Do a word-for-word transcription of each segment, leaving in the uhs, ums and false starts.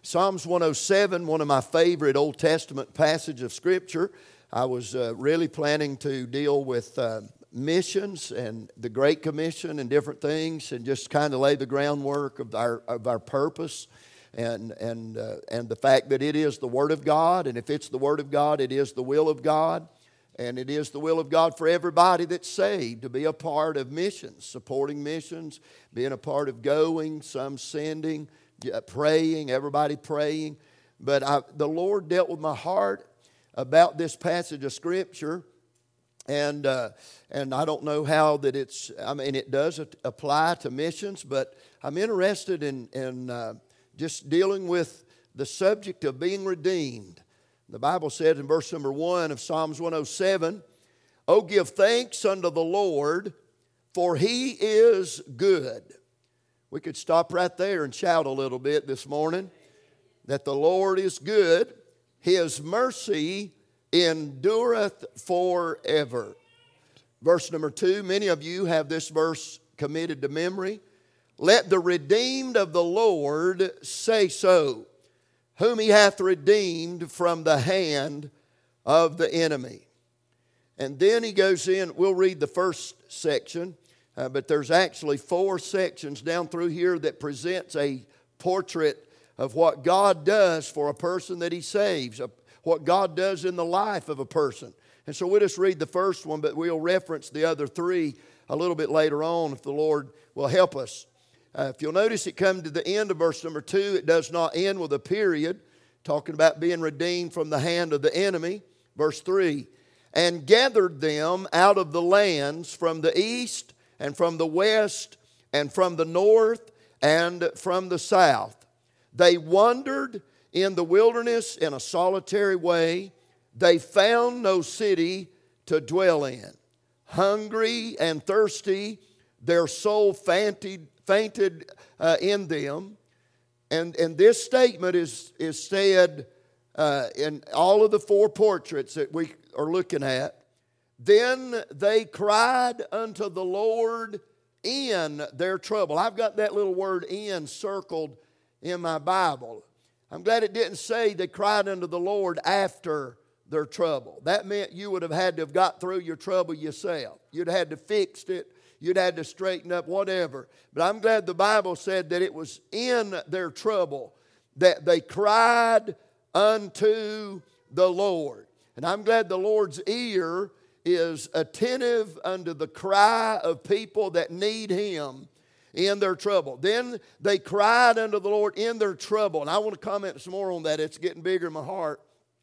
Psalms one oh seven, one of my favorite Old Testament passages of Scripture. I was uh, really planning to deal with uh, missions and the Great Commission and different things, and just kind of lay the groundwork of our of our purpose, and and uh, and the fact that it is the Word of God, and if it's the Word of God, it is the will of God, and it is the will of God for everybody that's saved to be a part of missions, supporting missions, being a part of going, some sending, praying, everybody praying. But I, the Lord dealt with my heart about this passage of Scripture, and uh, and I don't know how that it's, I mean, it does apply to missions, but I'm interested in, in uh, just dealing with the subject of being redeemed. The Bible says in verse number one of Psalms one oh seven, "Oh, give thanks unto the Lord, for He is good." We could stop right there and shout a little bit this morning that the Lord is good. His mercy endureth forever. Verse number two, many of you have this verse committed to memory. "Let the redeemed of the Lord say so, whom He hath redeemed from the hand of the enemy." And then he goes in, we'll read the first section. Uh, but there's actually four sections down through here that presents a portrait of what God does for a person that He saves, uh, what God does in the life of a person. And so we'll just read the first one, but we'll reference the other three a little bit later on if the Lord will help us. Uh, if you'll notice, it comes to the end of verse number two. It does not end with a period, talking about being redeemed from the hand of the enemy. Verse three, "And gathered them out of the lands from the east and from the west, and from the north, and from the south. They wandered in the wilderness in a solitary way. They found no city to dwell in. Hungry and thirsty, their soul fainted, fainted uh, in them." And, and this statement is, is said uh, in all of the four portraits that we are looking at. "Then they cried unto the Lord in their trouble." I've got that little word "in" circled in my Bible. I'm glad it didn't say they cried unto the Lord after their trouble. That meant you would have had to have got through your trouble yourself. You'd have had to fix it. You'd had to straighten up, whatever. But I'm glad the Bible said that it was in their trouble that they cried unto the Lord. And I'm glad the Lord's ear is attentive unto the cry of people that need Him in their trouble. Then they cried unto the Lord in their trouble. And I want to comment some more on that. It's getting bigger in my heart.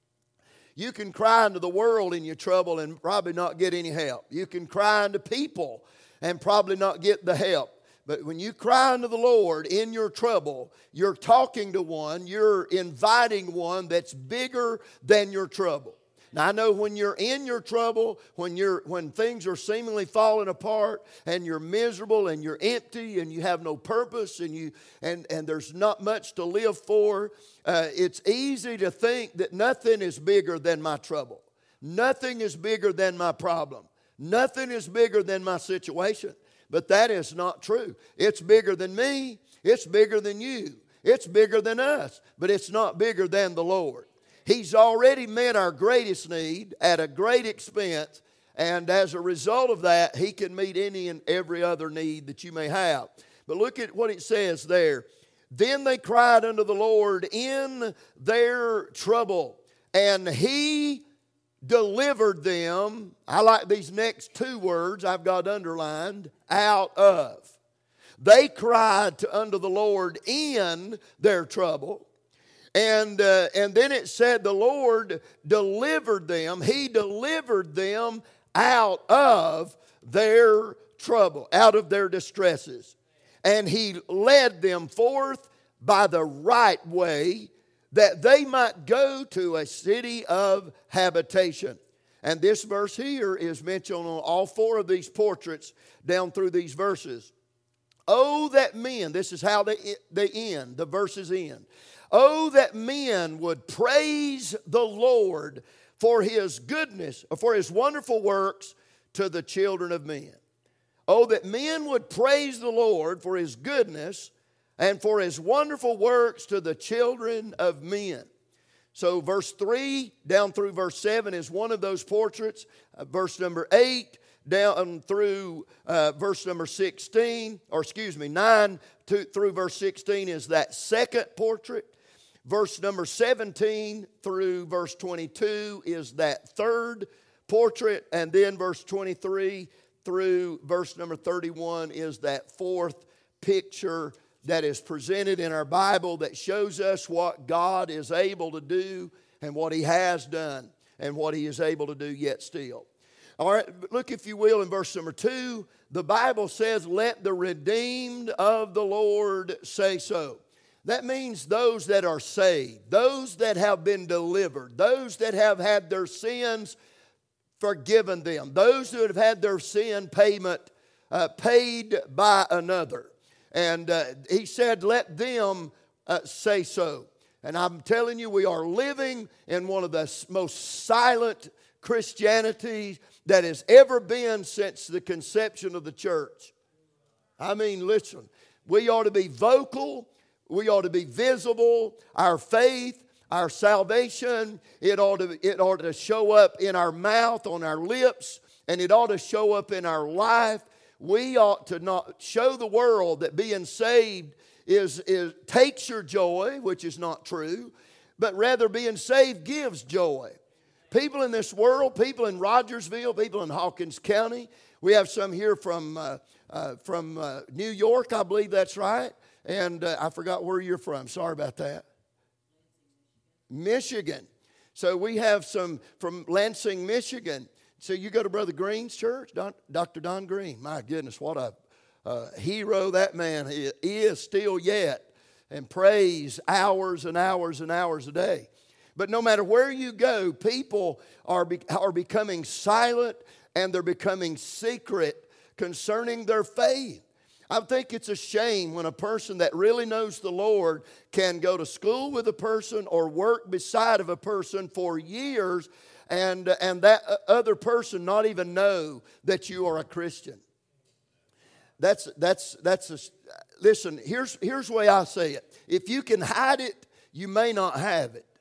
You can cry unto the world in your trouble and probably not get any help. You can cry unto people and probably not get the help. But when you cry unto the Lord in your trouble, you're talking to one, you're inviting one that's bigger than your trouble. Now, I know when you're in your trouble, when you're when things are seemingly falling apart and you're miserable and you're empty and you have no purpose and you and, and there's not much to live for, uh, it's easy to think that nothing is bigger than my trouble. Nothing is bigger than my problem. Nothing is bigger than my situation. But that is not true. It's bigger than me. It's bigger than you. It's bigger than us. But it's not bigger than the Lord. He's already met our greatest need at a great expense, and as a result of that, He can meet any and every other need that you may have. But look at what it says there. "Then they cried unto the Lord in their trouble, and He delivered them." I like these next two words I've got underlined, "out of." They cried to, unto the Lord in their trouble. And uh, and then it said the Lord delivered them. He delivered them out of their trouble, out of their distresses. And He led them forth by the right way, that they might go to a city of habitation. And this verse here is mentioned on all four of these portraits down through these verses. "Oh, that men," this is how they, they end, the verses end. "Oh, that men would praise the Lord for His goodness, for His wonderful works to the children of men." Oh, that men would praise the Lord for His goodness and for his wonderful works to the children of men. So verse three down through verse seven is one of those portraits. Uh, verse number eight down through uh, verse number sixteen, or excuse me, nine to, through verse sixteen is that second portrait. Verse number seventeen through verse twenty-two is that third portrait. And then verse twenty-three through verse number thirty-one is that fourth picture that is presented in our Bible that shows us what God is able to do and what he has done and what he is able to do yet still. All right, look if you will in verse number two. The Bible says, let the redeemed of the Lord say so. That means those that are saved, those that have been delivered, those that have had their sins forgiven them, those who have had their sin payment uh, paid by another. And uh, he said, let them uh, say so. And I'm telling you, we are living in one of the most silent Christianity that has ever been since the conception of the church. I mean, listen, we ought to be vocal. We ought to be visible. Our faith, our salvation, it ought to, it ought to show up in our mouth, on our lips, and it ought to show up in our life. We ought to not show the world that being saved is, is takes your joy, which is not true, but rather being saved gives joy. People in this world, people in Rogersville, people in Hawkins County. We have some here from uh, uh, from uh, New York, I believe that's right. And uh, I forgot where you're from. Sorry about that. Michigan. So we have some from Lansing, Michigan. So you go to Brother Green's church, Don, Doctor Don Green. My goodness, what a uh, hero that man is, is still yet. And prays hours and hours and hours a day. But no matter where you go, people are, be, are becoming silent and they're becoming secret concerning their faith. I think it's a shame when a person that really knows the Lord can go to school with a person or work beside of a person for years and, and that other person not even know that you are a Christian. That's, that's, that's a, listen, here's, here's the way I say it. If you can hide it, you may not have it.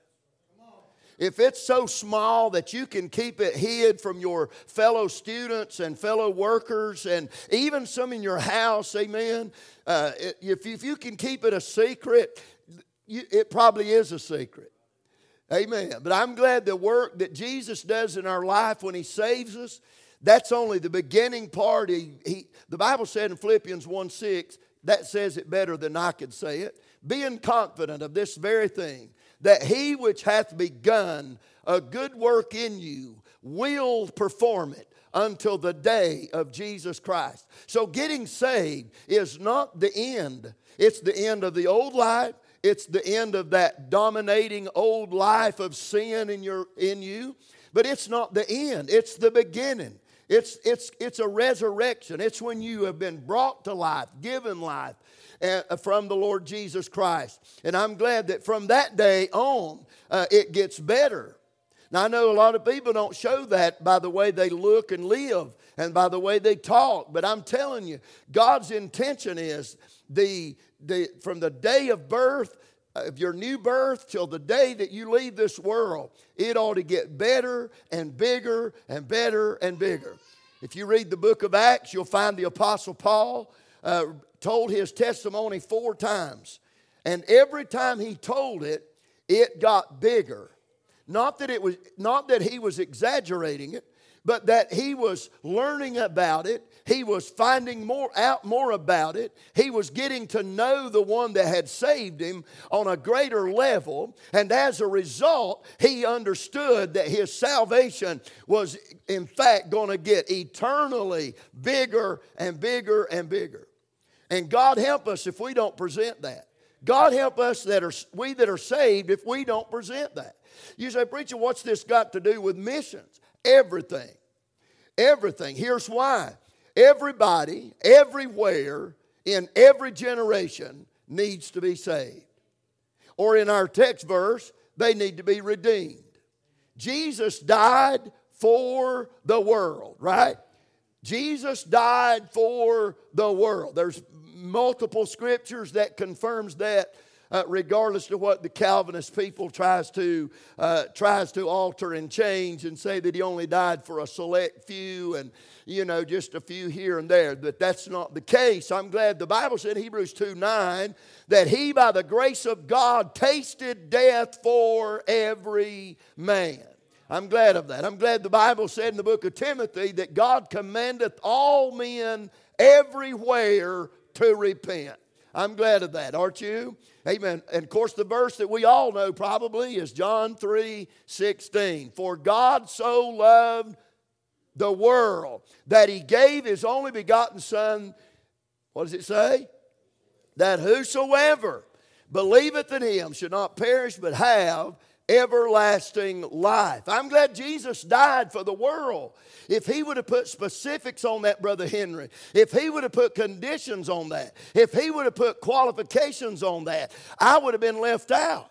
If it's so small that you can keep it hid from your fellow students and fellow workers and even some in your house, amen, uh, if, if you can keep it a secret, you, it probably is a secret. Amen. But I'm glad the work that Jesus does in our life when he saves us, that's only the beginning part. He, he, the Bible said in Philippians one six, that says it better than I could say it, being confident of this very thing, that he which hath begun a good work in you will perform it until the day of Jesus Christ. So getting saved is not the end. It's the end of the old life. It's the end of that dominating old life of sin in your in you. But it's not the end. It's the beginning. It's, it's, it's a resurrection. It's when you have been brought to life, given life from the Lord Jesus Christ. And I'm glad that from that day on, uh, it gets better. Now, I know a lot of people don't show that by the way they look and live and by the way they talk. But I'm telling you, God's intention is the, the from the day of birth, of your new birth till the day that you leave this world, it ought to get better and bigger and better and bigger. If you read the book of Acts, you'll find the Apostle Paul uh, told his testimony four times. And every time he told it, it got bigger. Not that it was, not that he was exaggerating it, but that he was learning about it. He was finding more out more about it. He was getting to know the one that had saved him on a greater level. And as a result, he understood that his salvation was in fact going to get eternally bigger and bigger and bigger. And God help us if we don't present that. God help us that are we that are saved if we don't present that. You say, preacher, what's this got to do with missions? Everything. Everything. Here's why. Everybody, everywhere, in every generation needs to be saved. Or in our text verse, they need to be redeemed. Jesus died for the world, right? Jesus died for the world. There's multiple scriptures that confirms that. Uh, regardless of what the Calvinist people tries to uh, tries to alter and change and say that he only died for a select few and, you know, just a few here and there. But that's not the case. I'm glad the Bible said, Hebrews two nine, that he by the grace of God tasted death for every man. I'm glad of that. I'm glad the Bible said in the book of Timothy that God commandeth all men everywhere to repent. I'm glad of that, aren't you? Amen. And of course, the verse that we all know probably is John three sixteen. For God so loved the world that he gave his only begotten Son, what does it say? That whosoever believeth in him should not perish but have everlasting life. I'm glad Jesus died for the world. If he would have put specifics on that, Brother Henry, if he would have put conditions on that, if he would have put qualifications on that, I would have been left out.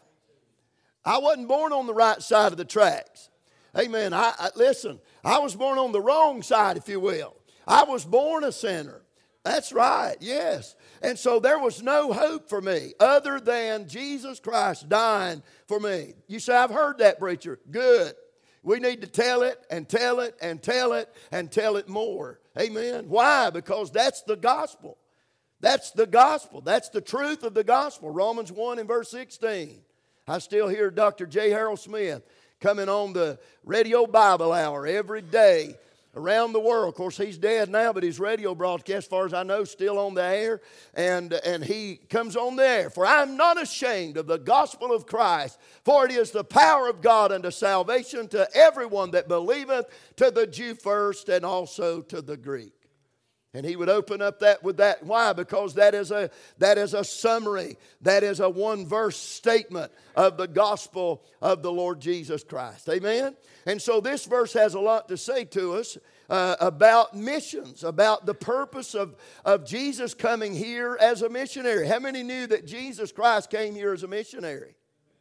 I wasn't born on the right side of the tracks. Amen. I, I listen, I was born on the wrong side, if you will. I was born a sinner. That's right, yes. And so there was no hope for me other than Jesus Christ dying for me. You say, I've heard that, preacher. Good. We need to tell it and tell it and tell it and tell it more. Amen. Why? Because that's the gospel. That's the gospel. That's the truth of the gospel. Romans one and verse sixteen. I still hear Doctor J. Harold Smith coming on the Radio Bible Hour every day around the world. Of course, he's dead now, but his radio broadcast, as far as I know, still on the air. And, and he comes on there. For I am not ashamed of the gospel of Christ, for it is the power of God unto salvation to everyone that believeth, to the Jew first and also to the Greek. And he would open up that with that. Why? Because that is a that is a summary. That is a one-verse statement of the gospel of the Lord Jesus Christ. Amen? And so this verse has a lot to say to us uh, about missions, about the purpose of, of Jesus coming here as a missionary. How many knew that Jesus Christ came here as a missionary?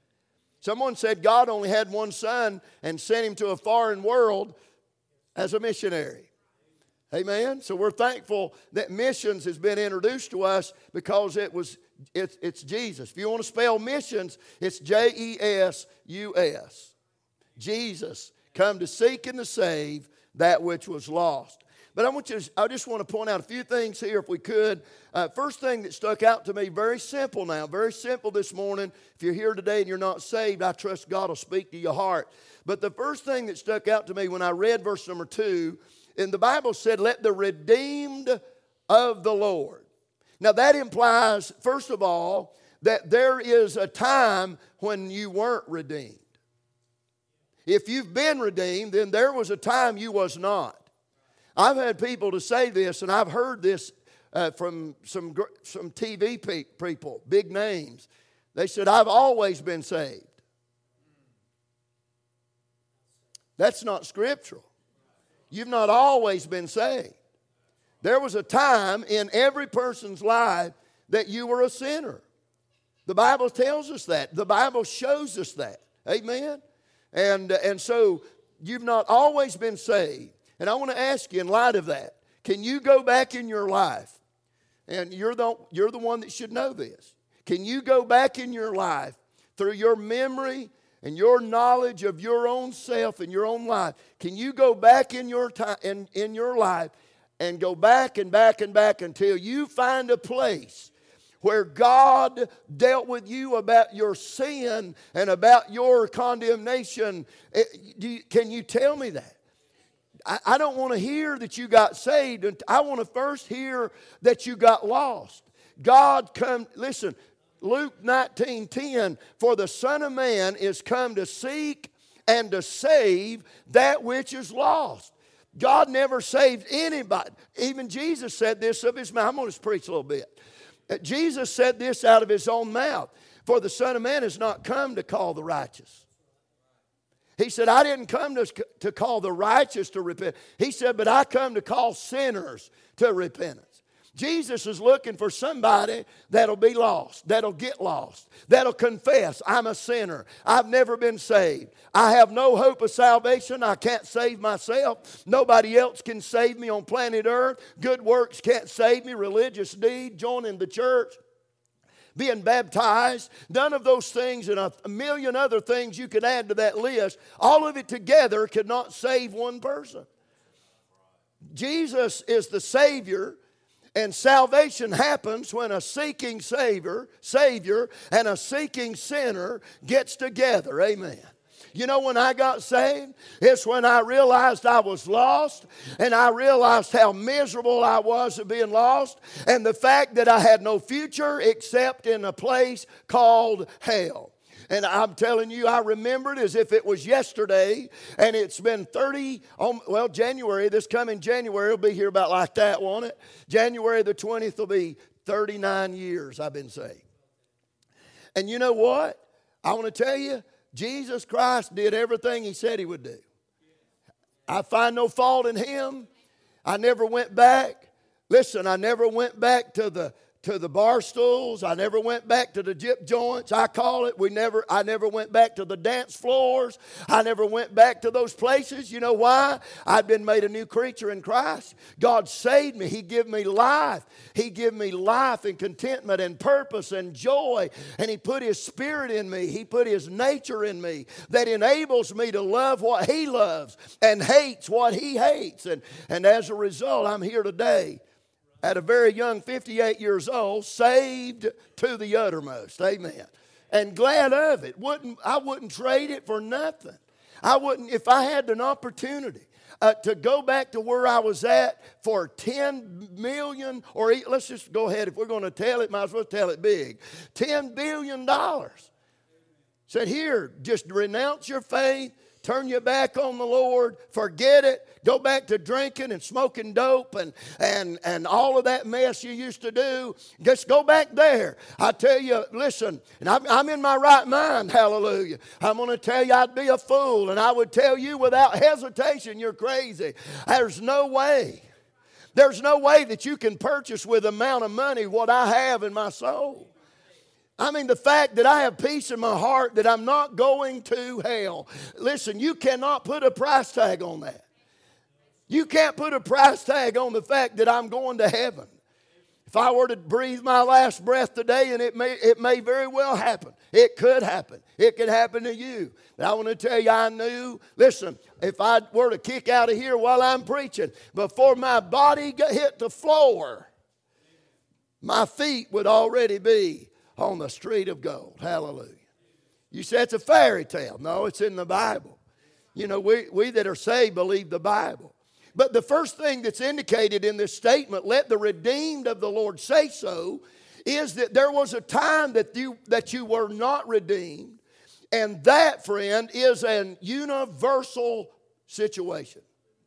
Someone said God only had one son and sent him to a foreign world as a missionary. Amen. So we're thankful that missions has been introduced to us because it was it's, it's Jesus. If you want to spell missions, it's J E S U S. Jesus come to seek and to save that which was lost. But I want you to, I just want to point out a few things here if we could. Uh, first thing that stuck out to me, very simple now, very simple this morning. If you're here today and you're not saved, I trust God will speak to your heart. But the first thing that stuck out to me when I read verse number two, and the Bible said, let the redeemed of the Lord. Now that implies, first of all, that there is a time when you weren't redeemed. If you've been redeemed, then there was a time you was not. I've had people to say this, and I've heard this uh, from some, some T V pe- people, big names. They said, I've always been saved. That's not scriptural. You've not always been saved. There was a time in every person's life that you were a sinner. The Bible tells us that. The Bible shows us that. Amen? And, and so you've not always been saved. And I want to ask you in light of that, can you go back in your life? And you're the, you're the one that should know this. Can you go back in your life through your memory and your knowledge of your own self and your own life? Can you go back in your time in, in your life and go back and back and back until you find a place where God dealt with you about your sin and about your condemnation? Do you, can you tell me that? I, I don't want to hear that you got saved. I want to first hear that you got lost. God come, listen, Luke nineteen ten, for the Son of Man is come to seek and to save that which is lost. God never saved anybody. Even Jesus said this of his mouth. I'm going to preach a little bit. Jesus said this out of his own mouth. For the Son of Man has not come to call the righteous. He said, I didn't come to, to call the righteous to repent. He said, but I come to call sinners to repentance. Jesus is looking for somebody that'll be lost, that'll get lost, that'll confess, I'm a sinner. I've never been saved. I have no hope of salvation. I can't save myself. Nobody else can save me on planet Earth. Good works can't save me. Religious deed, joining the church, being baptized, none of those things and a million other things you could add to that list, all of it together could not save one person. Jesus is the Savior. And salvation happens when a seeking Savior, Savior and a seeking sinner gets together. Amen. You know when I got saved? It's when I realized I was lost, and I realized how miserable I was of being lost, and the fact that I had no future except in a place called hell. And I'm telling you, I remember it as if it was yesterday. And it's been thirty, well, January, this coming January will be here about like that, won't it? January the twentieth will be thirty-nine years I've been saved. And you know what? I want to tell you, Jesus Christ did everything He said He would do. I find no fault in Him. I never went back. Listen, I never went back to the to the bar stools. I never went back to the gyp joints, I call it. We never, I never went back to the dance floors. I never went back to those places. You know why? I'd been made a new creature in Christ. God saved me. He gave me life. He gave me life and contentment and purpose and joy. And He put His Spirit in me. He put His nature in me that enables me to love what He loves and hates what He hates. And, and as a result, I'm here today at a very young fifty-eight years old, saved to the uttermost. Amen. And glad of it. Wouldn't, I wouldn't trade it for nothing. I wouldn't, if I had an opportunity uh, to go back to where I was at for ten million, or let's just go ahead, if we're going to tell it, might as well tell it big. ten billion dollars. Said, here, just renounce your faith. Turn your back on the Lord, forget it, go back to drinking and smoking dope and, and, and all of that mess you used to do. Just go back there. I tell you, listen, and I'm, I'm in my right mind, hallelujah. I'm going to tell you I'd be a fool, and I would tell you without hesitation you're crazy. There's no way. There's no way that you can purchase with the amount of money what I have in my soul. I mean, the fact that I have peace in my heart that I'm not going to hell. Listen, you cannot put a price tag on that. You can't put a price tag on the fact that I'm going to heaven. If I were to breathe my last breath today, and it may, it may very well happen. It could happen. It could happen to you. But I want to tell you, I knew, listen, if I were to kick out of here while I'm preaching, before my body hit the floor, my feet would already be on the street of gold. Hallelujah. You say it's a fairy tale. No, it's in the Bible. You know, we, we that are saved believe the Bible. But the first thing that's indicated in this statement, let the redeemed of the Lord say so, is that there was a time that you, that you were not redeemed. And that, friend, is an universal situation.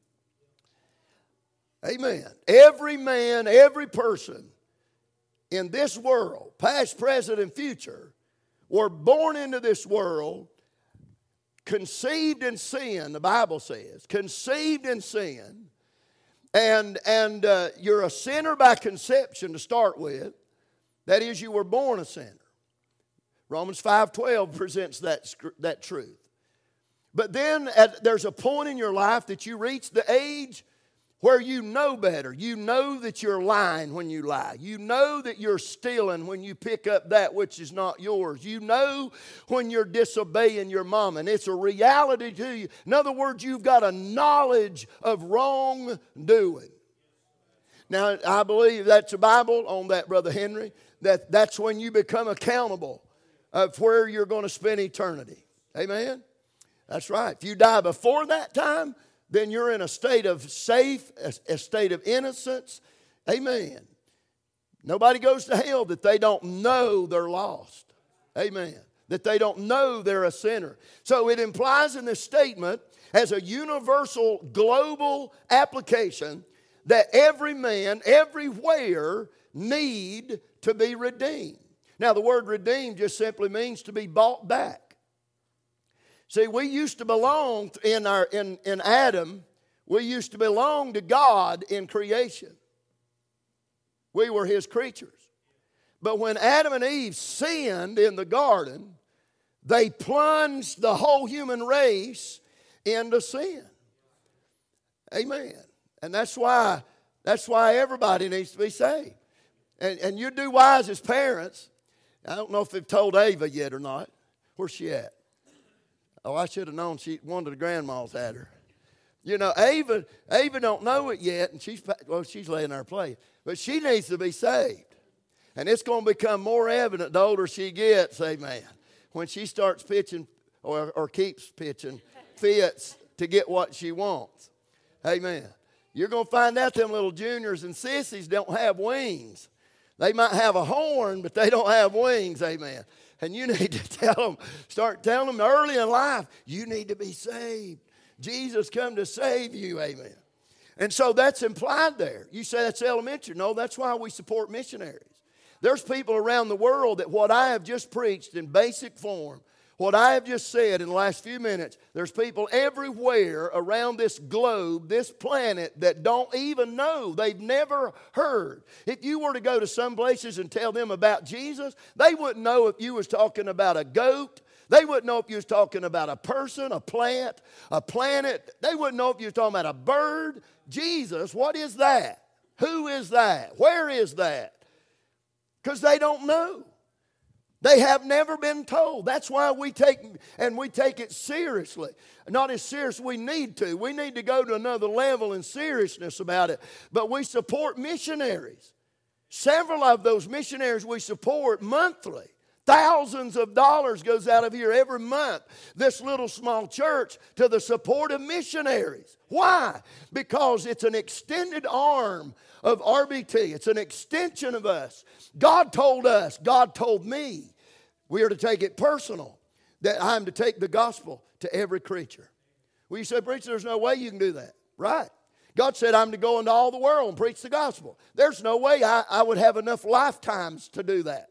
Amen. Every man, every person in this world, past, present, and future, were born into this world, conceived in sin, the Bible says, conceived in sin, and, and uh, you're a sinner by conception to start with. That is, you were born a sinner. Romans five twelve presents that, that truth. But then at, there's a point in your life that you reach the age where you know better. You know that you're lying when you lie. You know that you're stealing when you pick up that which is not yours. You know when you're disobeying your mom, and it's a reality to you. In other words, you've got a knowledge of wrongdoing. Now, I believe that's the Bible on that, Brother Henry, that that's when you become accountable of where you're going to spend eternity. Amen? That's right. If you die before that time, then you're in a state of safe, a, a state of innocence. Amen. Nobody goes to hell that they don't know they're lost. Amen. That they don't know they're a sinner. So it implies in this statement as a universal global application that every man, everywhere, need to be redeemed. Now the word redeemed just simply means to be bought back. See, we used to belong in our in, in Adam, we used to belong to God in creation. We were His creatures. But when Adam and Eve sinned in the garden, they plunged the whole human race into sin. Amen. And that's why, that's why everybody needs to be saved. And, and you do wise as parents. I don't know if they've told Ava yet or not. Where's she at? Oh, I should have known she one of the grandmas had her. You know, Ava, Ava don't know it yet, and she's well, she's laying there playing. But she needs to be saved. And it's going to become more evident the older she gets, amen. When she starts pitching or, or keeps pitching fits to get what she wants. Amen. You're going to find out them little juniors and sissies don't have wings. They might have a horn, but they don't have wings, amen. And you need to tell them, start telling them early in life, you need to be saved. Jesus come to save you, amen. And so that's implied there. You say that's elementary. No, that's why we support missionaries. There's people around the world that what I have just preached in basic form, what I have just said in the last few minutes, there's people everywhere around this globe, this planet, that don't even know. They've never heard. If you were to go to some places and tell them about Jesus, they wouldn't know if you was talking about a goat. They wouldn't know if you was talking about a person, a plant, a planet. They wouldn't know if you was talking about a bird. Jesus, what is that? Who is that? Where is that? Because they don't know. They have never been told. That's why we take, and we take it seriously. Not as serious as we need to. We need to go to another level in seriousness about it. But we support missionaries. Several of those missionaries we support monthly. Thousands of dollars goes out of here every month, this little small church, to the support of missionaries. Why? Because it's an extended arm of R B T. It's an extension of us. God told us, God told me, we are to take it personal, that I'm to take the gospel to every creature. Well, you say, preacher, there's no way you can do that. Right. God said I'm to go into all the world and preach the gospel. There's no way I, I would have enough lifetimes to do that.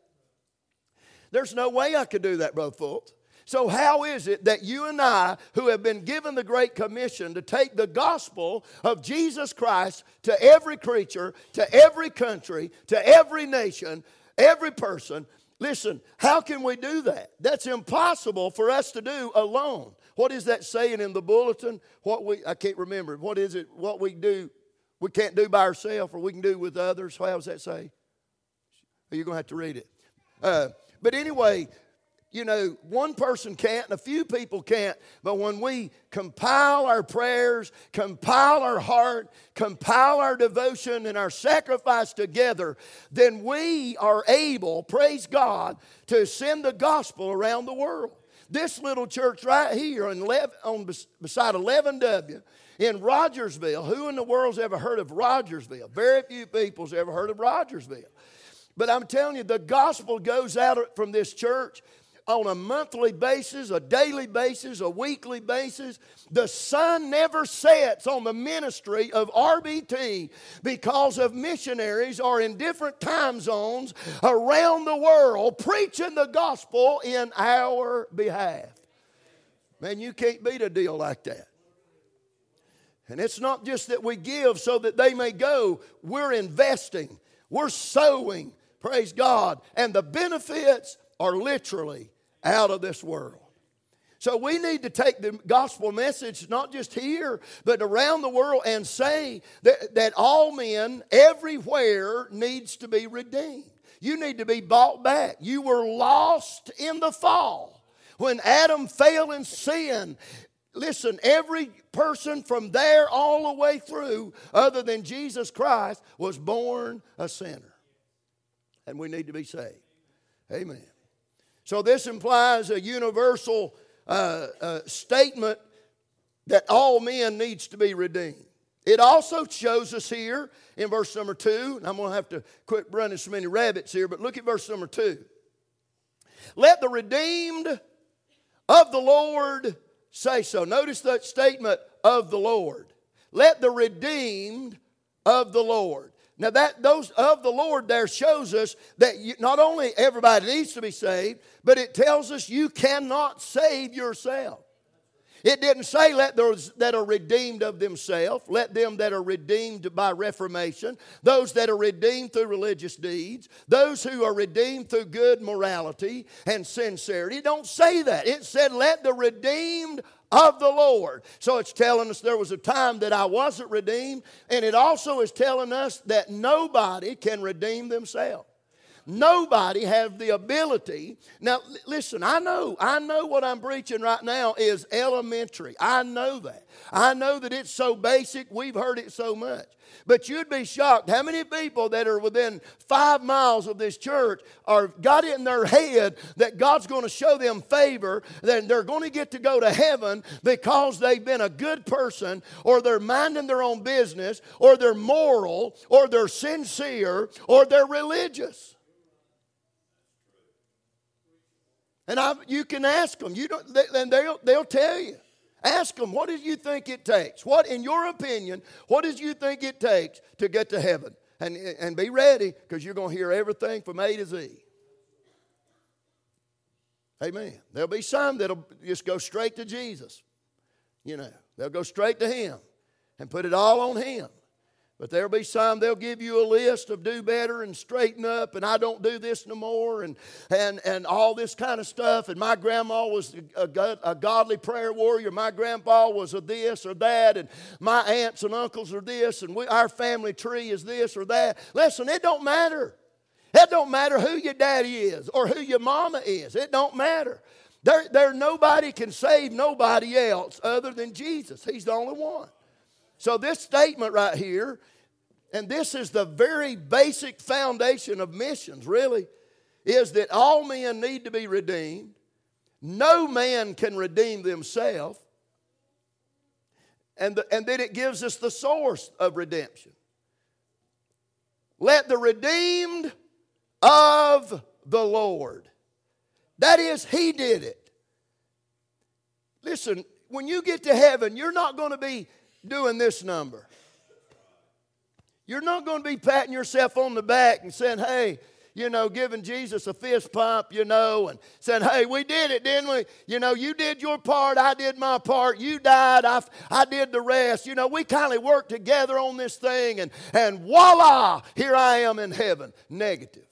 There's no way I could do that, Brother Fultz. So how is it that you and I, who have been given the Great Commission to take the gospel of Jesus Christ to every creature, to every country, to every nation, every person, listen, how can we do that? That's impossible for us to do alone. What is that saying in the bulletin? What we, I can't remember. What is it? What we do, we can't do by ourselves, or we can do with others. How does that say? You're going to have to read it. Uh, But anyway, you know, one person can't and a few people can't. But when we compile our prayers, compile our heart, compile our devotion and our sacrifice together, then we are able, praise God, to send the gospel around the world. This little church right here on, on beside eleven W in Rogersville. Who in the world's ever heard of Rogersville? Very few people's ever heard of Rogersville. But I'm telling you, the gospel goes out from this church on a monthly basis, a daily basis, a weekly basis. The sun never sets on the ministry of R B T because of missionaries are in different time zones around the world preaching the gospel in our behalf. Man, you can't beat a deal like that. And it's not just that we give so that they may go. We're investing. We're sowing. Praise God. And the benefits are literally out of this world. So we need to take the gospel message not just here, but around the world and say that, that all men everywhere needs to be redeemed. You need to be bought back. You were lost in the fall. When Adam fell in sin, listen, every person from there all the way through, other than Jesus Christ, was born a sinner. And we need to be saved. Amen. So this implies a universal uh, uh, statement that all men needs to be redeemed. It also shows us here in verse number two, and I'm going to have to quit running so many rabbits here, but look at verse number two. Let the redeemed of the Lord say so. Notice that statement, of the Lord. Let the redeemed of the Lord. Now that those of the Lord there shows us that you, not only everybody needs to be saved, but it tells us you cannot save yourself. It didn't say let those that are redeemed of themselves, let them that are redeemed by reformation, those that are redeemed through religious deeds, those who are redeemed through good morality and sincerity. It don't say that. It said let the redeemed of the Lord. So it's telling us there was a time that I wasn't redeemed, and it also is telling us that nobody can redeem themselves. Nobody has the ability. Now, listen, I know, I know what I'm preaching right now is elementary. I know that. I know that it's so basic, we've heard it so much. But you'd be shocked how many people that are within five miles of this church are got it in their head that God's going to show them favor, that they're going to get to go to heaven because they've been a good person, or they're minding their own business, or they're moral, or they're sincere, or they're religious. And I, you can ask them, you don't, they, and they'll, they'll tell you. Ask them, what do you think it takes? What, in your opinion, what do you think it takes to get to heaven? And, and be ready, because you're going to hear everything from A to Z. Amen. There'll be some that'll just go straight to Jesus. You know, they'll go straight to Him and put it all on Him. But there'll be some, they'll give you a list of do better and straighten up, and I don't do this no more, and and, and all this kind of stuff. And my grandma was a, a, a godly prayer warrior. My grandpa was a this or that, and my aunts and uncles are this, and we, our family tree is this or that. Listen, it don't matter. It don't matter who your daddy is or who your mama is. It don't matter. There, there nobody can save nobody else other than Jesus. He's the only one. So this statement right here, and this is the very basic foundation of missions, really, is that all men need to be redeemed. No man can redeem themselves. And, the, and then it gives us the source of redemption. Let the redeemed of the Lord. That is, He did it. Listen, when you get to heaven, you're not going to be doing this number. You're not going to be patting yourself on the back and saying, hey, you know, giving Jesus a fist pump, you know, and saying, hey, we did it, didn't we? You know, you did your part, I did my part, you died, I, I did the rest. You know, we kind of worked together on this thing, and, and voila, here I am in heaven. Negative.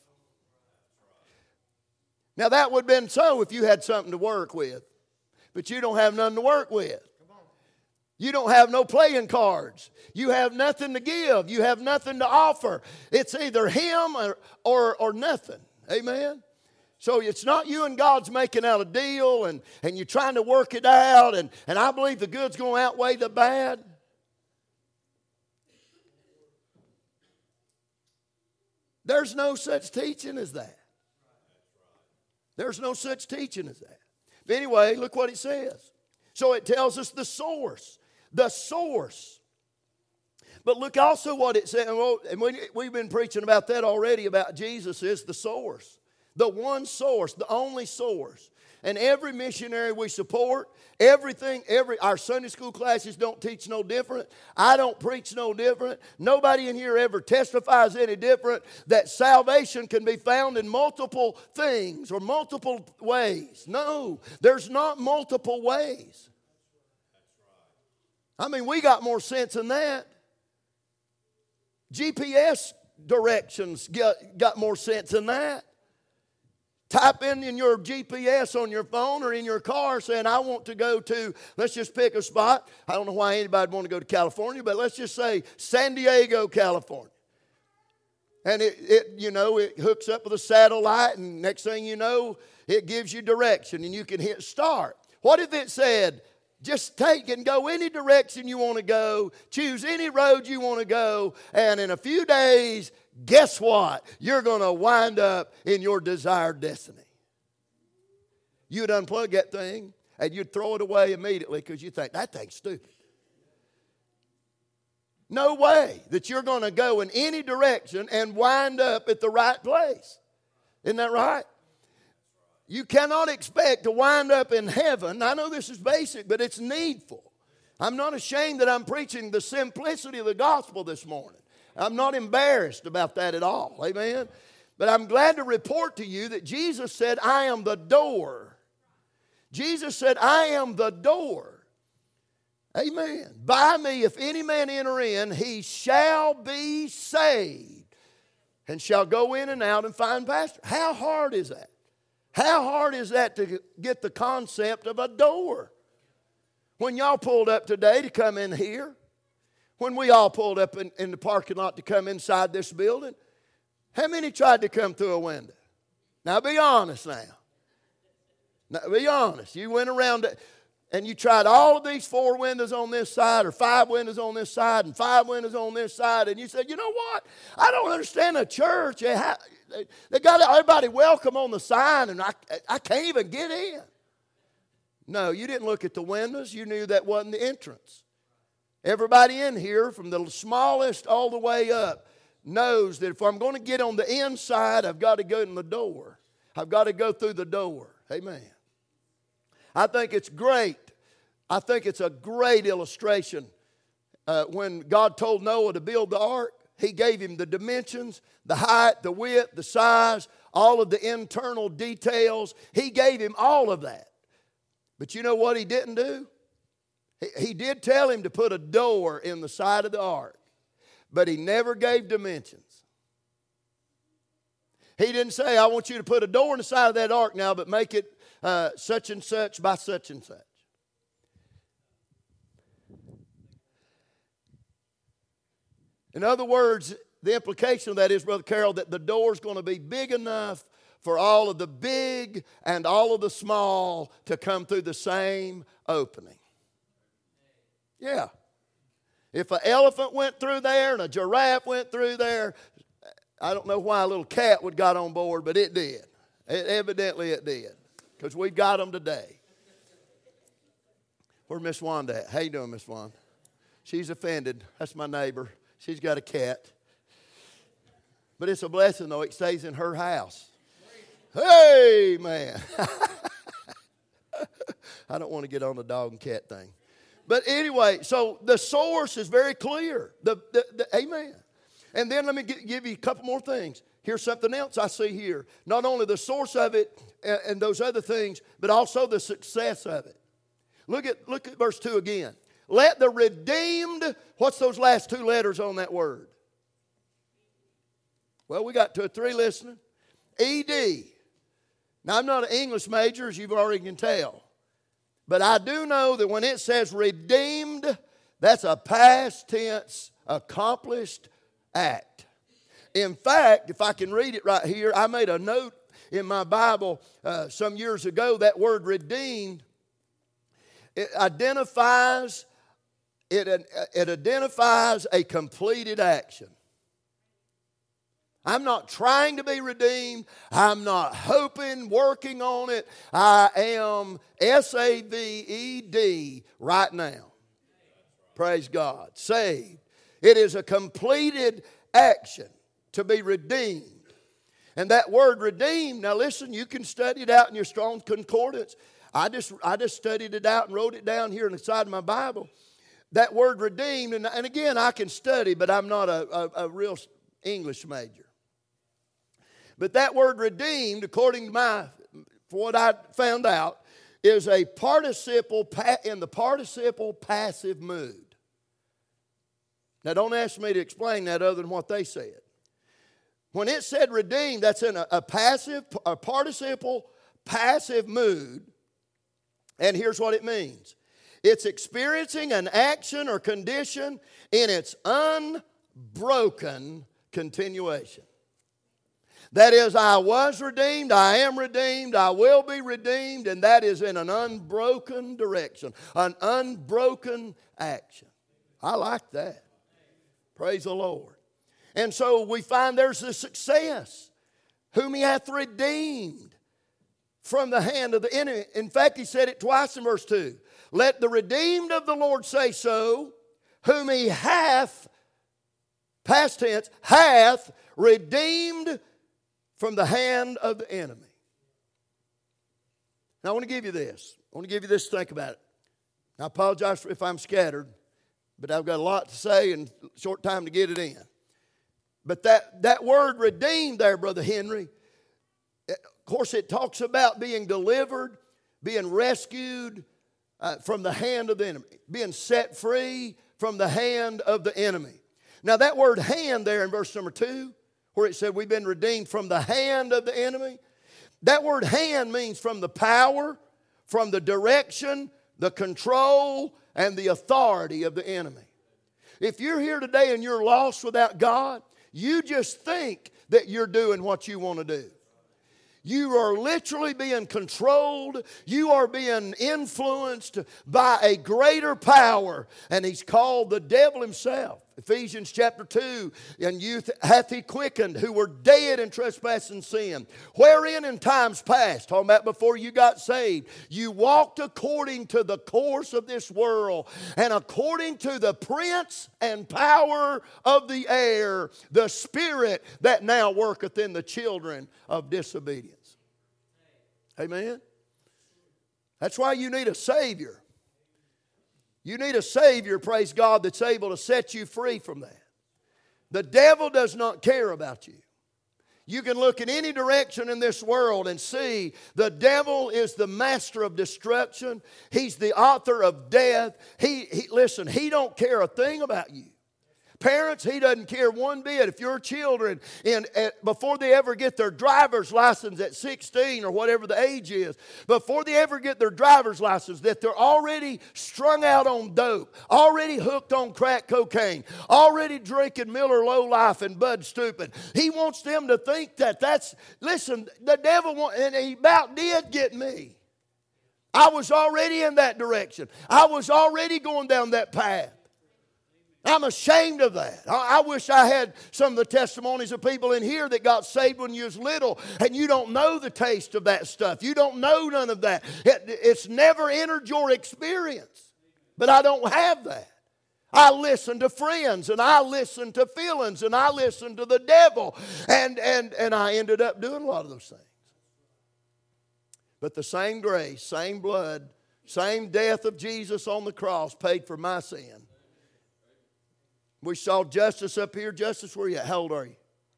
Now, that would have been so if you had something to work with, but you don't have nothing to work with. You don't have no playing cards. You have nothing to give. You have nothing to offer. It's either Him or, or, or nothing. Amen? So it's not you and God's making out a deal and, and you're trying to work it out, and, and I believe the good's going to outweigh the bad. There's no such teaching as that. There's no such teaching as that. But anyway, look what it says. So it tells us the source. The source. But look also what it says, and we, we've been preaching about that already, about Jesus is the source. The one source, the only source. And every missionary we support, everything, every our Sunday school classes don't teach no different. I don't preach no different. Nobody in here ever testifies any different. That salvation can be found in multiple things or multiple ways. No, there's not multiple ways. I mean, we got more sense than that. G P S directions got, got more sense than that. Type in in your G P S on your phone or in your car saying, I want to go to, let's just pick a spot. I don't know why anybody would want to go to California, but let's just say San Diego, California. And it, it, you know, it hooks up with a satellite, and next thing you know, it gives you direction, and you can hit start. What if it said, just take and go any direction you want to go, choose any road you want to go, and in a few days, guess what? You're going to wind up in your desired destiny. You'd unplug that thing, and you'd throw it away immediately because you think, that thing's stupid. No way that you're going to go in any direction and wind up at the right place. Isn't that right? You cannot expect to wind up in heaven. I know this is basic, but it's needful. I'm not ashamed that I'm preaching the simplicity of the gospel this morning. I'm not embarrassed about that at all. Amen? But I'm glad to report to you that Jesus said, I am the door. Jesus said, I am the door. Amen. By me, if any man enter in, he shall be saved and shall go in and out and find pasture. How hard is that? How hard is that to get the concept of a door? When y'all pulled up today to come in here, when we all pulled up in, in the parking lot to come inside this building, how many tried to come through a window? Now be honest now. Now be honest. You went around and you tried all of these four windows on this side or five windows on this side and five windows on this side, and you said, you know what? I don't understand a church. They, have, they, they got everybody welcome on the sign, and I, I can't even get in. No, you didn't look at the windows. You knew that wasn't the entrance. Everybody in here, from the smallest all the way up, knows that if I'm going to get on the inside, I've got to go in the door. I've got to go through the door. Amen. I think it's great. I think it's a great illustration. Uh, when God told Noah to build the ark, He gave him the dimensions, the height, the width, the size, all of the internal details. He gave him all of that. But you know what He didn't do? He, he did tell him to put a door in the side of the ark, but He never gave dimensions. He didn't say, I want you to put a door in the side of that ark now, but make it uh, such and such by such and such. In other words, the implication of that is, Brother Carroll, that the door is going to be big enough for all of the big and all of the small to come through the same opening. Yeah. If an elephant went through there and a giraffe went through there, I don't know why a little cat would got on board, but it did. It, evidently it did, because we've got them today. Where's Miss Wanda at? How you doing, Miss Wanda? She's offended. That's my neighbor. She's got a cat. But it's a blessing, though. It stays in her house. Hey, man. I don't want to get on the dog and cat thing. But anyway, so the source is very clear. The, the, the, amen. And then let me give you a couple more things. Here's something else I see here. Not only the source of it and, and those other things, but also the success of it. Look at, look at verse two again. Let the redeemed, what's those last two letters on that word? Well, we got two or three listening. E D. Now, I'm not an English major, as you've already can tell. But I do know that when it says redeemed, that's a past tense, accomplished act. In fact, if I can read it right here, I made a note in my Bible uh, some years ago. That word redeemed, it identifies, it, it identifies a completed action. I'm not trying to be redeemed. I'm not hoping, working on it. I am S A V E D right now. Praise God. Saved. It is a completed action to be redeemed. And that word redeemed, now listen, you can study it out in your Strong's Concordance. I just, I just studied it out and wrote it down here on the side of my Bible. That word redeemed, and, and again, I can study, but I'm not a, a, a real English major. But that word redeemed, according to my, for what I found out, is a participle in the participle passive mood. Now, don't ask me to explain that other than what they said. When it said redeemed, that's in a, a passive, a participle passive mood. And here's what it means. It's experiencing an action or condition in its unbroken continuation. That is, I was redeemed, I am redeemed, I will be redeemed, and that is in an unbroken direction, an unbroken action. I like that. Praise the Lord. And so we find there's the success, whom He hath redeemed from the hand of the enemy. In fact, He said it twice in verse two. Let the redeemed of the Lord say so, whom He hath, past tense, hath redeemed from the hand of the enemy. Now I want to give you this. I want to give you this to think about it. I apologize if I'm scattered, but I've got a lot to say and a short time to get it in. But that, that word redeemed there, Brother Henry, of course it talks about being delivered, being rescued, uh, from the hand of the enemy. Being set free from the hand of the enemy. Now that word hand there in verse number two, where it said we've been redeemed from the hand of the enemy. That word hand means from the power, from the direction, the control, and the authority of the enemy. If you're here today and you're lost without God, you just think that you're doing what you want to do. You are literally being controlled. You are being influenced by a greater power. And he's called the devil himself. Ephesians chapter two, and youth hath he quickened, who were dead in trespass and sin, wherein in times past, talking about before you got saved, you walked according to the course of this world, and according to the prince and power of the air, the spirit that now worketh in the children of disobedience. Amen? That's why you need a Savior. You need a Savior, praise God, that's able to set you free from that. The devil does not care about you. You can look in any direction in this world and see the devil is the master of destruction. He's the author of death. He, he listen, he don't care a thing about you. Parents, he doesn't care one bit if your children, in, at, before they ever get their driver's license at sixteen or whatever the age is, before they ever get their driver's license, that they're already strung out on dope, already hooked on crack cocaine, already drinking Miller Low Life and Bud Stupid. He wants them to think that that's, listen, the devil, want, and he about did get me. I was already in that direction. I was already going down that path. I'm ashamed of that. I, I wish I had some of the testimonies of people in here that got saved when you was little, and you don't know the taste of that stuff. You don't know none of that. It, it's never entered your experience. But I don't have that. I listen to friends, and I listen to feelings, and I listen to the devil. And, and, and I ended up doing a lot of those things. But the same grace, same blood, same death of Jesus on the cross paid for my sin. We saw Justice up here. Justice, where are you at? How old are you?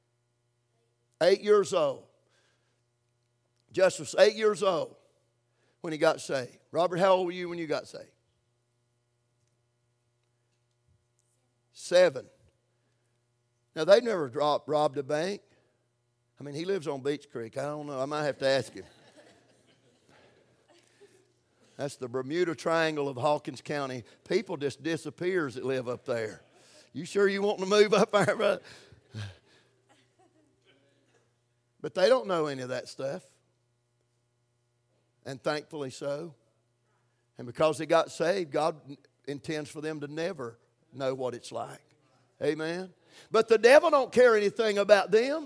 Eight years old. Justice was eight years old when he got saved. Robert, how old were you when you got saved? Seven. Now, they never dropped, robbed a bank. I mean, he lives on Beach Creek. I don't know. I might have to ask him. That's the Bermuda Triangle of Hawkins County. People just disappears that live up there. You sure you want to move up there, brother? But they don't know any of that stuff. And thankfully so. And because they got saved, God intends for them to never know what it's like. Amen? But the devil don't care anything about them.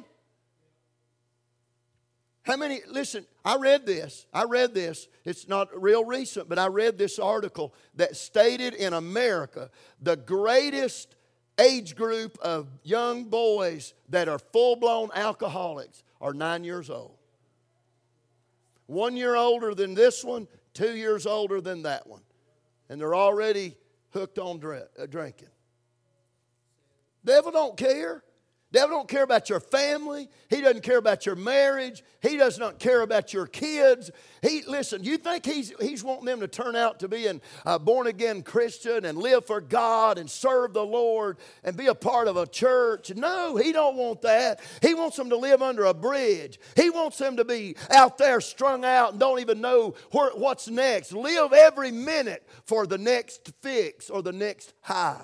How many, listen, I read this. I read this. It's not real recent, but I read this article that stated in America the greatest age group of young boys that are full-blown alcoholics are nine years old. One year older than this one, two years older than that one. And they're already hooked on drinking. Devil don't care. Devil don't care about your family. He doesn't care about your marriage. He does not care about your kids. He listen, you think he's, he's wanting them to turn out to be a born-again Christian and live for God and serve the Lord and be a part of a church? No, he don't want that. He wants them to live under a bridge. He wants them to be out there strung out and don't even know where, what's next. Live every minute for the next fix or the next high.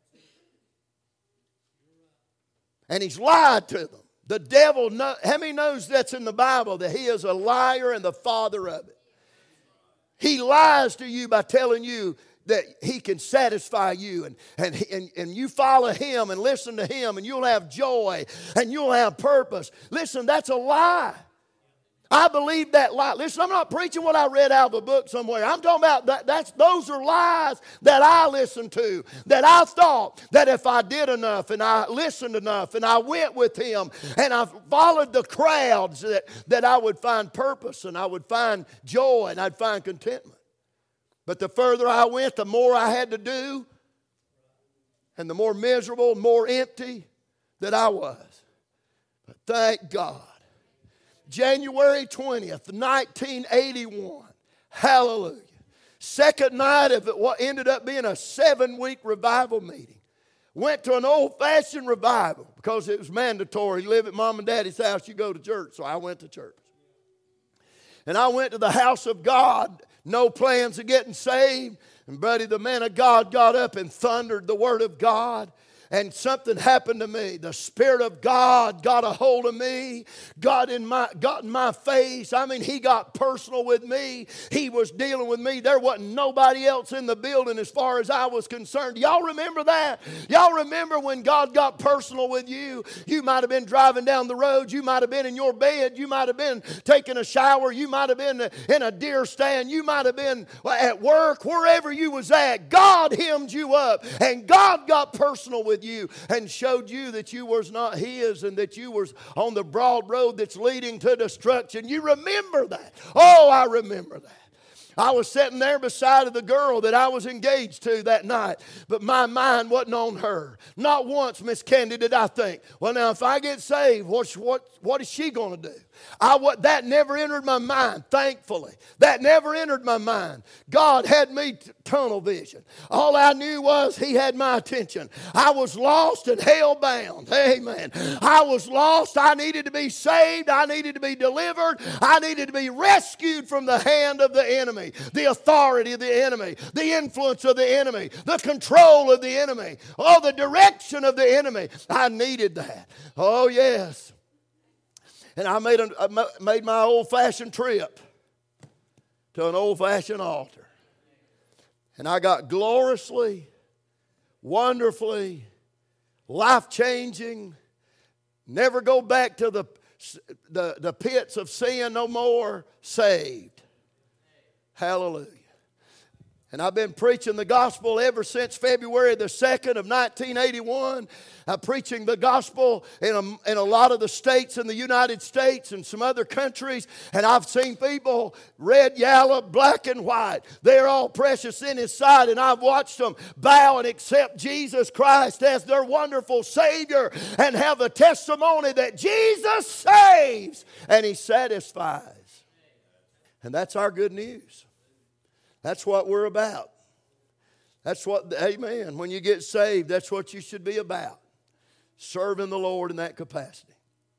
And he's lied to them. The devil, know, how many knows that's in the Bible, that he is a liar and the father of it? He lies to you by telling you that he can satisfy you. And, and, and, and you follow him and listen to him and you'll have joy and you'll have purpose. Listen, that's a lie. I believe that lie. Listen, I'm not preaching what I read out of a book somewhere. I'm talking about that. That's those are lies that I listened to. That I thought that if I did enough and I listened enough and I went with him and I followed the crowds that, that I would find purpose and I would find joy and I'd find contentment. But the further I went, the more I had to do and the more miserable, more empty that I was. But thank God. January twentieth, nineteen eighty-one. Hallelujah. Second night of it, what ended up being a seven-week revival meeting. Went to an old-fashioned revival because it was mandatory. You live at mom and daddy's house, you go to church. So I went to church. And I went to the house of God, no plans of getting saved. And buddy, the man of God got up and thundered the word of God. And something happened to me. The Spirit of God got a hold of me, got in my, got in my face. I mean, He got personal with me. He was dealing with me. There wasn't nobody else in the building as far as I was concerned. Y'all remember that? Y'all remember when God got personal with you? You might have been driving down the road. You might have been in your bed. You might have been taking a shower. You might have been in a deer stand. You might have been at work, wherever you was at. God hemmed you up, and God got personal with you and showed you that you was not His and that you was on the broad road that's leading to destruction. You remember that. Oh, I remember that. I was sitting there beside of the girl that I was engaged to that night, but my mind wasn't on her. Not once, Miss Candy, did I think, well, now if I get saved, what's, what, what is she going to do? I, what, that never entered my mind, thankfully. That never entered my mind. God had me t- tunnel vision. All I knew was He had my attention. I was lost and hell-bound. Amen. I was lost. I needed to be saved. I needed to be delivered. I needed to be rescued from the hand of the enemy, the authority of the enemy, the influence of the enemy, the control of the enemy, oh, the direction of the enemy. I needed that. Oh, yes. And I made, a, I made my old-fashioned trip to an old-fashioned altar. And I got gloriously, wonderfully, life-changing, never go back to the, the, the pits of sin no more, saved. Hallelujah. And I've been preaching the gospel ever since February the second of nineteen eighty-one. I'm preaching the gospel in a, in a lot of the states in the United States and some other countries. And I've seen people, red, yellow, black, and white. They're all precious in His sight. And I've watched them bow and accept Jesus Christ as their wonderful Savior and have the testimony that Jesus saves and He satisfies. And that's our good news. That's what we're about. That's what, amen. When you get saved, that's what you should be about. Serving the Lord in that capacity.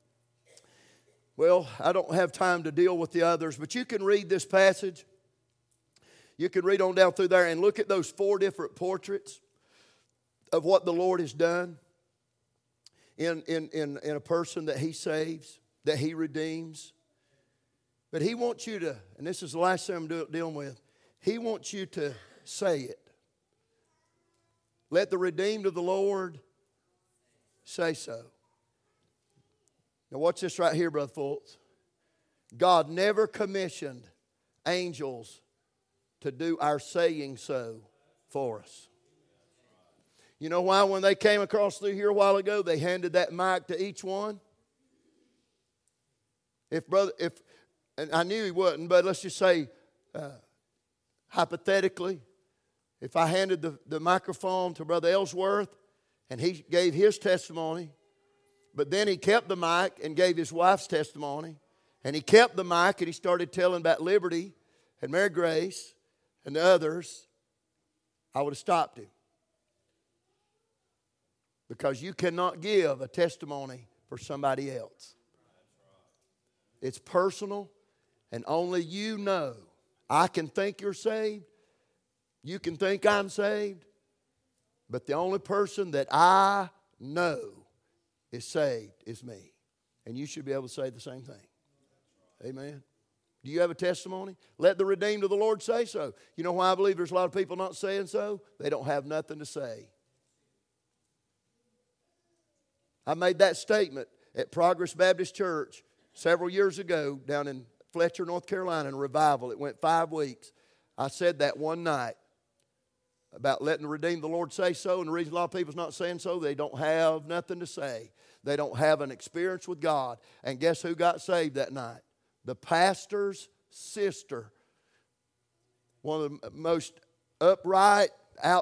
Well, I don't have time to deal with the others, but you can read this passage. You can read on down through there and look at those four different portraits of what the Lord has done in, in, in, in a person that He saves, that He redeems. But He wants you to, and this is the last thing I'm do, dealing with, He wants you to say it. Let the redeemed of the Lord say so. Now watch this right here, Brother Fultz. God never commissioned angels to do our saying so for us. You know why? When they came across through here a while ago, they handed that mic to each one. If brother, if and I knew he wasn't, but let's just say, uh, hypothetically, if I handed the, the microphone to Brother Ellsworth and he gave his testimony, but then he kept the mic and gave his wife's testimony, and he kept the mic and he started telling about Liberty and Mary Grace and the others, I would have stopped him. Because you cannot give a testimony for somebody else. It's personal, and only you know. I can think you're saved. You can think I'm saved. But the only person that I know is saved is me. And you should be able to say the same thing. Amen. Do you have a testimony? Let the redeemed of the Lord say so. You know why I believe there's a lot of people not saying so? They don't have nothing to say. I made that statement at Progress Baptist Church several years ago down in Fletcher, North Carolina, in a revival. It went five weeks. I said that one night about letting the redeemed of the Lord say so. And the reason a lot of people's not saying so, they don't have nothing to say. They don't have an experience with God. And guess who got saved that night? The pastor's sister. One of the most upright,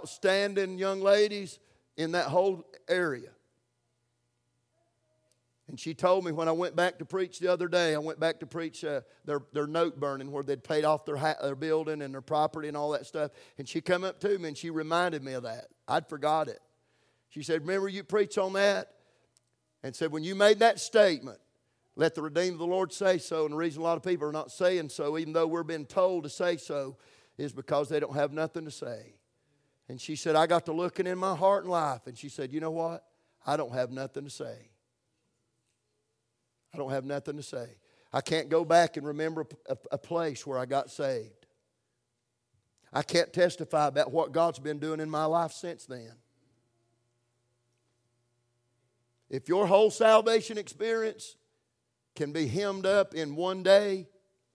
outstanding young ladies in that whole area. And she told me when I went back to preach the other day, I went back to preach uh, their, their note burning where they'd paid off their, ha- their building and their property and all that stuff. And she come up to me and she reminded me of that. I'd forgot it. She said, remember you preached on that? And said, when you made that statement, let the redeemed of the Lord say so. And the reason a lot of people are not saying so, even though we're being told to say so, is because they don't have nothing to say. And she said, I got to looking in my heart and life. And she said, you know what? I don't have nothing to say. I don't have nothing to say. I can't go back and remember a, a place where I got saved. I can't testify about what God's been doing in my life since then. If your whole salvation experience can be hemmed up in one day,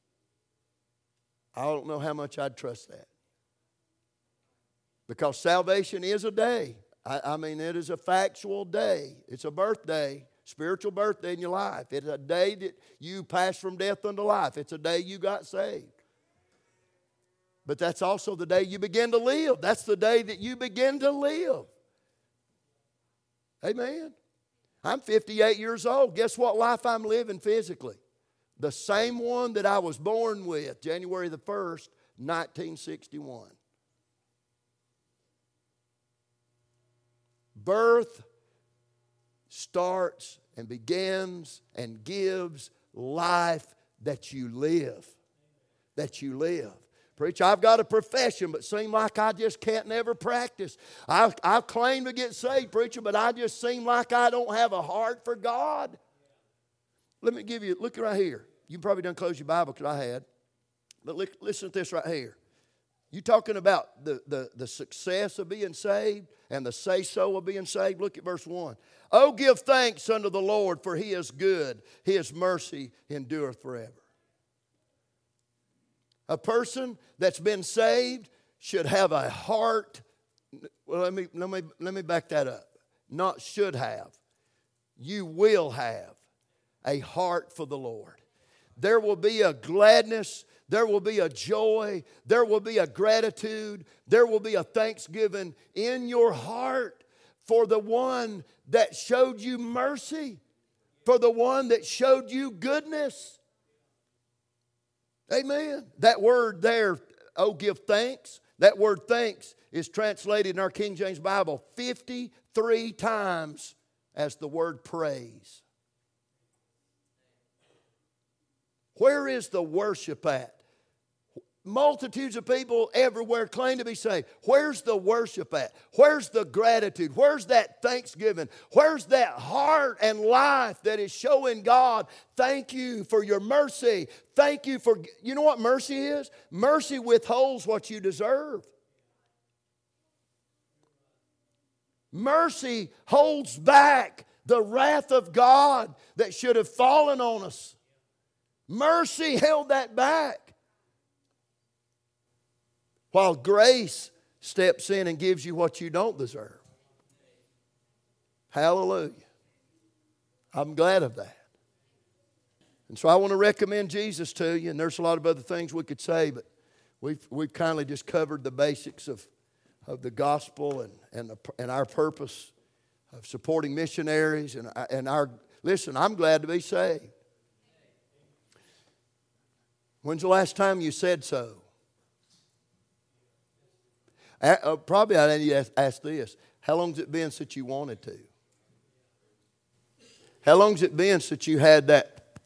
I don't know how much I'd trust that. Because salvation is a day. I, I mean, it is a factual day. It's a birthday. Spiritual birthday in your life. It's a day that you passed from death unto life. It's a day you got saved. But that's also the day you begin to live. That's the day that you begin to live. Amen. I'm fifty-eight years old. Guess what life I'm living physically? The same one that I was born with, January the first, nineteen sixty-one. Birth starts and begins and gives life that you live. That you live. Preacher, I've got a profession, but seem like I just can't never practice. I, I claim to get saved, preacher, but I just seem like I don't have a heart for God. Let me give you, look right here. You probably done close your Bible because I had. But look, listen to this right here. You talking about the, the, the success of being saved and the say-so of being saved? Look at verse one. Oh, give thanks unto the Lord, for He is good. His mercy endureth forever. A person that's been saved should have a heart. Well, let me, let me, let me back that up. Not should have. You will have a heart for the Lord. There will be a gladness. There will be a joy. There will be a gratitude. There will be a thanksgiving in your heart for the one that showed you mercy, for the one that showed you goodness. Amen. That word there, oh, give thanks. That word thanks is translated in our King James Bible fifty-three times as the word praise. Where is the worship at? Multitudes of people everywhere claim to be saved. Where's the worship at? Where's the gratitude? Where's that thanksgiving? Where's that heart and life that is showing God, thank you for your mercy. Thank you for, you know what mercy is? Mercy withholds what you deserve. Mercy holds back the wrath of God that should have fallen on us. Mercy held that back. While grace steps in and gives you what you don't deserve. Hallelujah. I'm glad of that. And so I want to recommend Jesus to you. And there's a lot of other things we could say, but we've, we've kindly just covered the basics of, of the gospel and, and, the, and our purpose of supporting missionaries. And, and our, listen, I'm glad to be saved. When's the last time you said so? Uh, probably I need to ask, ask this. How long's it been since you wanted to? How long's it been since you had that,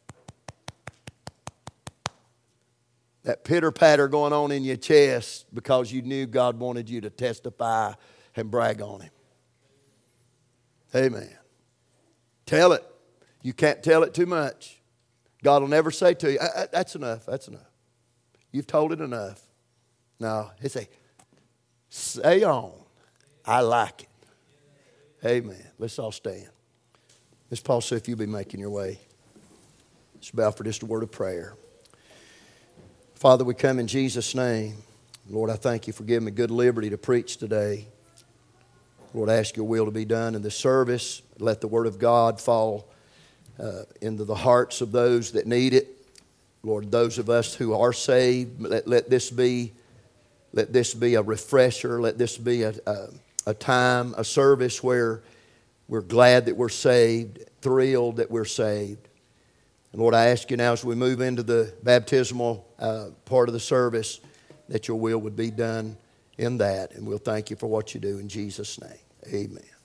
that pitter-patter going on in your chest because you knew God wanted you to testify and brag on Him? Amen. Tell it. You can't tell it too much. God will never say to you, that's enough, that's enough. You've told it enough. No, He'll say, say on. I like it. Amen. Let's all stand. Miss Paul, so if you'll be making your way, let's bow for just a word of prayer. Father, we come in Jesus' name. Lord, I thank you for giving me good liberty to preach today. Lord, I ask your will to be done in this service. Let the word of God fall uh, into the hearts of those that need it. Lord, those of us who are saved, let, let this be Let this be a refresher. Let this be a, a, a time, a service where we're glad that we're saved. thrilled that we're saved. And Lord, I ask you now as we move into the baptismal uh, part of the service that your will would be done in that. And we'll thank you for what you do in Jesus' name. Amen.